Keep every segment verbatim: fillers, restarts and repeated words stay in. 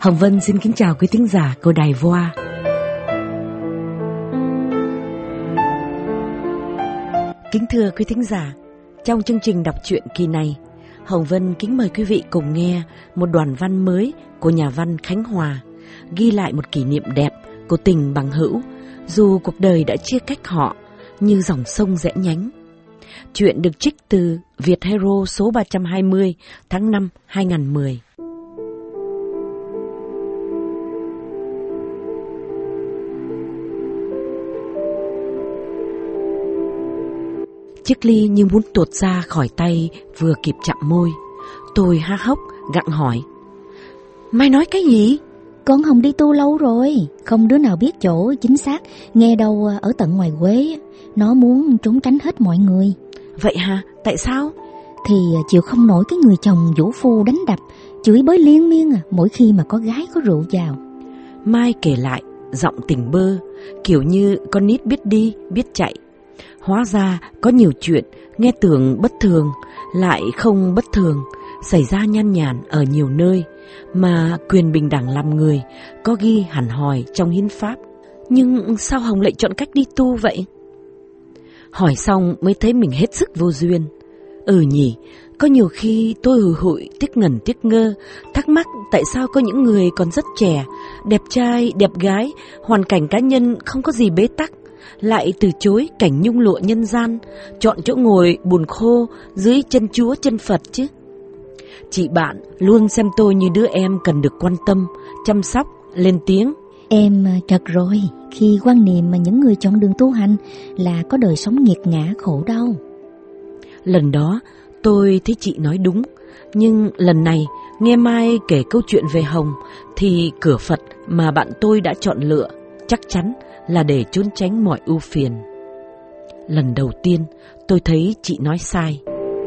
Hồng Vân xin kính chào quý thính giả của Đài Voa. Kính thưa quý thính giả, trong chương trình đọc truyện kỳ này, Hồng Vân kính mời quý vị cùng nghe một đoạn văn mới của nhà văn Khánh Hòa, ghi lại một kỷ niệm đẹp của tình bằng hữu, dù cuộc đời đã chia cách họ như dòng sông rẽ nhánh. Chuyện được trích từ Việt Hero số ba trăm hai mươi tháng năm hai nghìn không trăm mười. Chiếc ly như muốn tuột ra khỏi tay vừa kịp chạm môi. Tôi há hốc gặng hỏi: Mai nói cái gì? Con Hồng đi tu lâu rồi, không đứa nào biết chỗ chính xác, nghe đâu ở tận ngoài Quế. Nó muốn trốn tránh hết mọi người. Vậy hả? Tại sao? Thì chịu không nổi cái người chồng vũ phu đánh đập, chửi bới liên miên mỗi khi mà có gái có rượu vào. Mai kể lại giọng tỉnh bơ, kiểu như con nít biết đi biết chạy. Hóa ra có nhiều chuyện nghe tưởng bất thường lại không bất thường, xảy ra nhan nhản ở nhiều nơi, mà quyền bình đẳng làm người có ghi hẳn hòi trong hiến pháp. Nhưng sao Hồng lại chọn cách đi tu vậy? Hỏi xong mới thấy mình hết sức vô duyên. Ừ nhỉ, có nhiều khi tôi hùi hụi tiếc ngần tiếc ngơ, thắc mắc tại sao có những người còn rất trẻ, đẹp trai, đẹp gái, hoàn cảnh cá nhân không có gì bế tắc, lại từ chối cảnh nhung lụa nhân gian, chọn chỗ ngồi bùn khô dưới chân Chúa chân Phật chứ. Chị bạn luôn xem tôi như đứa em cần được quan tâm, chăm sóc, lên tiếng: Em trật rồi khi quan niệm mà những người chọn đường tu hành là có đời sống nghiệt ngã khổ đau. Lần đó tôi thấy chị nói đúng, nhưng lần này nghe Mai kể câu chuyện về Hồng thì cửa Phật mà bạn tôi đã chọn lựa chắc chắn là để trốn tránh mọi ưu phiền. Lần đầu tiên tôi thấy chị nói sai.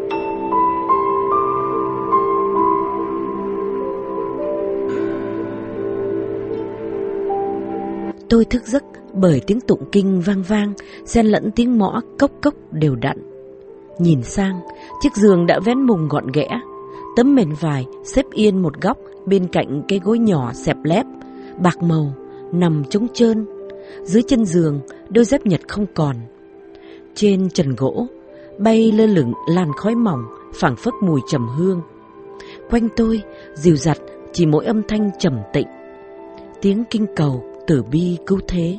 Tôi thức giấc bởi tiếng tụng kinh vang vang, xen lẫn tiếng mõ cốc cốc đều đặn. Nhìn sang, chiếc giường đã vén mùng gọn ghẽ, tấm mền vải xếp yên một góc bên cạnh cái gối nhỏ xẹp lép, bạc màu, nằm trống trơn. Dưới chân giường, đôi dép nhật không còn. Trên trần gỗ, bay lơ lửng làn khói mỏng, phảng phất mùi trầm hương. Quanh tôi, dìu dặt chỉ mỗi âm thanh trầm tịnh, tiếng kinh cầu tử bi cứu thế.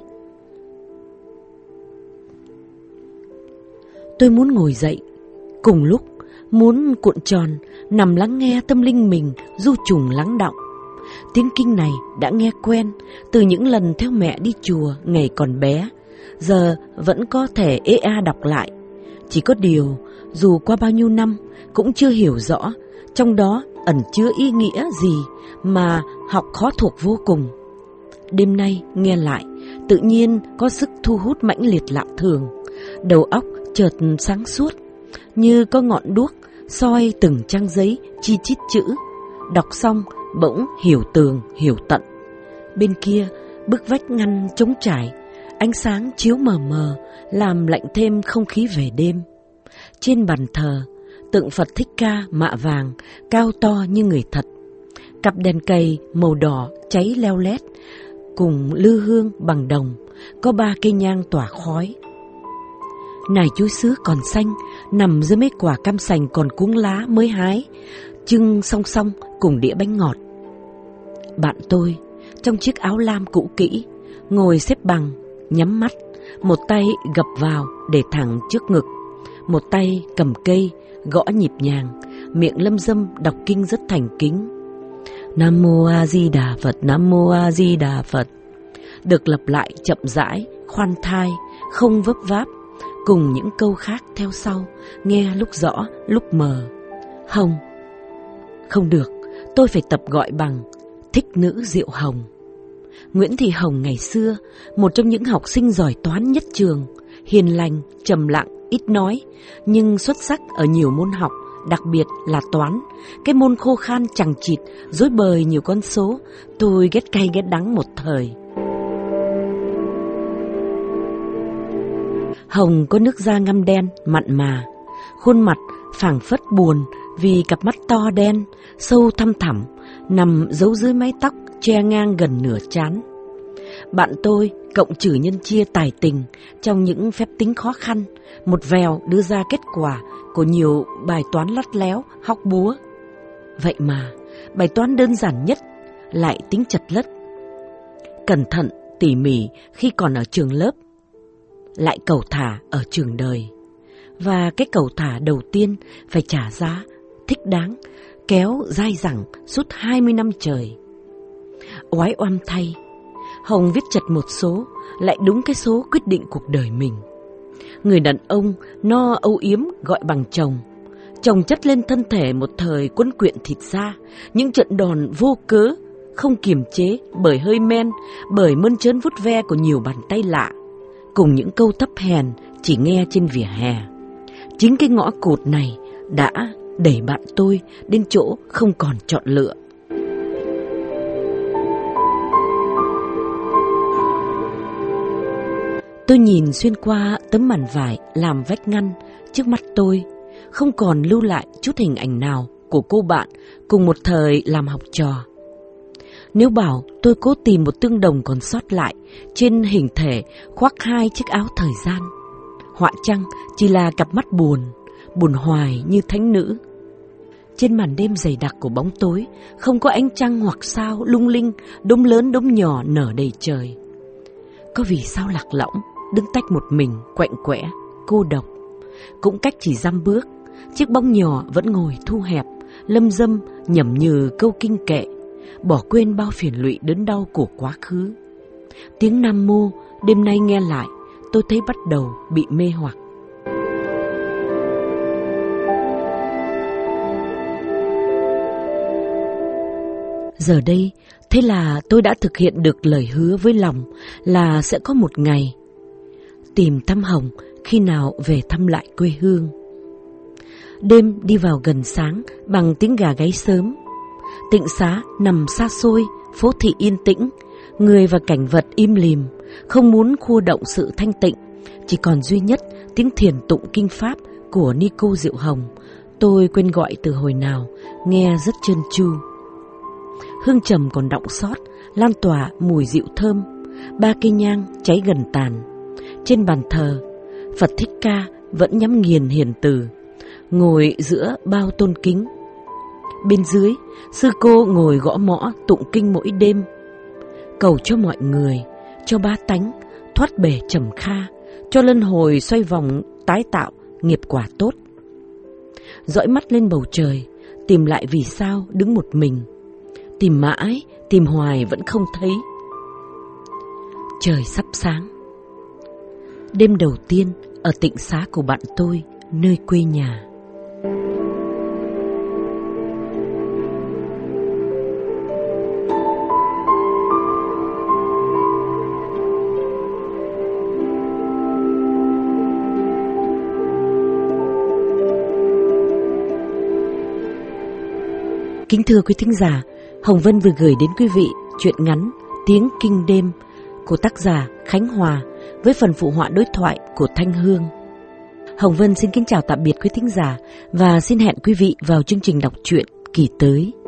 Tôi muốn ngồi dậy, cùng lúc muốn cuộn tròn, nằm lắng nghe tâm linh mình du trùng lắng đọng. Tiếng kinh này đã nghe quen từ những lần theo mẹ đi chùa ngày còn bé, giờ vẫn có thể ê a đọc lại. Chỉ có điều, dù qua bao nhiêu năm cũng chưa hiểu rõ trong đó ẩn chứa ý nghĩa gì mà học khó thuộc vô cùng. Đêm nay nghe lại, tự nhiên có sức thu hút mãnh liệt lạ thường. Đầu óc chợt sáng suốt, như có ngọn đuốc soi từng trang giấy chi chít chữ. Đọc xong bỗng hiểu tường hiểu tận. Bên kia bức vách ngăn trống trải, ánh sáng chiếu mờ mờ làm lạnh thêm không khí về đêm. Trên bàn thờ, tượng Phật Thích Ca mạ vàng cao to như người thật. Cặp đèn cầy màu đỏ cháy leo lét, cùng lư hương bằng đồng, có ba cây nhang tỏa khói. Nải chuối sứ còn xanh nằm dưới mấy quả cam sành còn cuống lá mới hái, trưng song song cùng đĩa bánh ngọt. Bạn tôi trong chiếc áo lam cũ kỹ, ngồi xếp bằng, nhắm mắt, một tay gập vào để thẳng trước ngực, một tay cầm cây gõ nhịp nhàng, miệng lâm dâm đọc kinh rất thành kính. Nam Mô A Di Đà Phật, Nam Mô A Di Đà Phật, được lặp lại chậm rãi, khoan thai, không vấp váp, cùng những câu khác theo sau, nghe lúc rõ lúc mờ. Hồng. Không được, tôi phải tập gọi bằng thích nữ Diệu Hồng. Nguyễn Thị Hồng ngày xưa, một trong những học sinh giỏi toán nhất trường, hiền lành, trầm lặng, ít nói, nhưng xuất sắc ở nhiều môn học, đặc biệt là toán, cái môn khô khan chằng chịt, rối bời nhiều con số, tôi ghét cay ghét đắng một thời. Hồng có nước da ngăm đen, mặn mà, khuôn mặt phảng phất buồn vì cặp mắt to đen, sâu thăm thẳm, nằm giấu dưới mái tóc che ngang gần nửa trán. Bạn tôi cộng trừ nhân chia tài tình trong những phép tính khó khăn, một vèo đưa ra kết quả của nhiều bài toán lắt léo, hóc búa. Vậy mà, bài toán đơn giản nhất lại tính chật lất. Cẩn thận, tỉ mỉ khi còn ở trường lớp, lại cầu thả ở trường đời. Và cái cầu thả đầu tiên phải trả giá thích đáng, kéo dai dẳng suốt hai mươi năm trời. Oái oăm thay, Hồng viết chật một số, lại đúng cái số quyết định cuộc đời mình. Người đàn ông no âu yếm gọi bằng chồng, chồng chất lên thân thể một thời quấn quyện thịt da, những trận đòn vô cớ, không kiềm chế bởi hơi men, bởi mơn trớn vuốt ve của nhiều bàn tay lạ, cùng những câu thấp hèn chỉ nghe trên vỉa hè. Chính cái ngõ cụt này đã đẩy bạn tôi đến chỗ không còn chọn lựa. Tôi nhìn xuyên qua tấm màn vải làm vách ngăn trước mắt tôi, không còn lưu lại chút hình ảnh nào của cô bạn cùng một thời làm học trò. Nếu bảo tôi cố tìm một tương đồng còn sót lại trên hình thể khoác hai chiếc áo thời gian, họa chăng chỉ là cặp mắt buồn, buồn hoài như thánh nữ. Trên màn đêm dày đặc của bóng tối, không có ánh trăng hoặc sao lung linh, đốm lớn đốm nhỏ nở đầy trời. Có vì sao lạc lõng, đứng tách một mình, quạnh quẽ, cô độc. Cũng cách chỉ dăm bước, chiếc bóng nhỏ vẫn ngồi thu hẹp, lâm dâm nhẩm nhừ câu kinh kệ, bỏ quên bao phiền lụy đớn đau của quá khứ. Tiếng Nam Mô đêm nay nghe lại, tôi thấy bắt đầu bị mê hoặc. Giờ đây, thế là tôi đã thực hiện được lời hứa với lòng là sẽ có một ngày tìm thăm Hồng khi nào về thăm lại quê hương. Đêm đi vào gần sáng bằng tiếng gà gáy sớm. Tịnh xá nằm xa xôi, phố thị yên tĩnh, người và cảnh vật im lìm, không muốn khua động sự thanh tịnh, chỉ còn duy nhất tiếng thiền tụng kinh pháp của ni cô Diệu Hồng. Tôi quên gọi từ hồi nào, nghe rất trơn tru. Hương trầm còn đọng sót, lan tỏa mùi dịu thơm. Ba cây nhang cháy gần tàn. Trên bàn thờ, Phật Thích Ca vẫn nhắm nghiền hiền từ, ngồi giữa bao tôn kính. Bên dưới, sư cô ngồi gõ mõ tụng kinh mỗi đêm, cầu cho mọi người, cho ba tánh thoát bể trầm kha, cho luân hồi xoay vòng tái tạo nghiệp quả tốt. Dõi mắt lên bầu trời, tìm lại vì sao đứng một mình. Tìm mãi, tìm hoài vẫn không thấy. Trời sắp sáng. Đêm đầu tiên ở tịnh xá của bạn tôi, nơi quê nhà. Kính thưa quý thính giả, Hồng Vân vừa gửi đến quý vị truyện ngắn Tiếng Kinh Đêm của tác giả Khánh Hòa với phần phụ họa đối thoại của Thanh Hương. Hồng Vân xin kính chào tạm biệt quý thính giả và xin hẹn quý vị vào chương trình đọc truyện kỳ tới.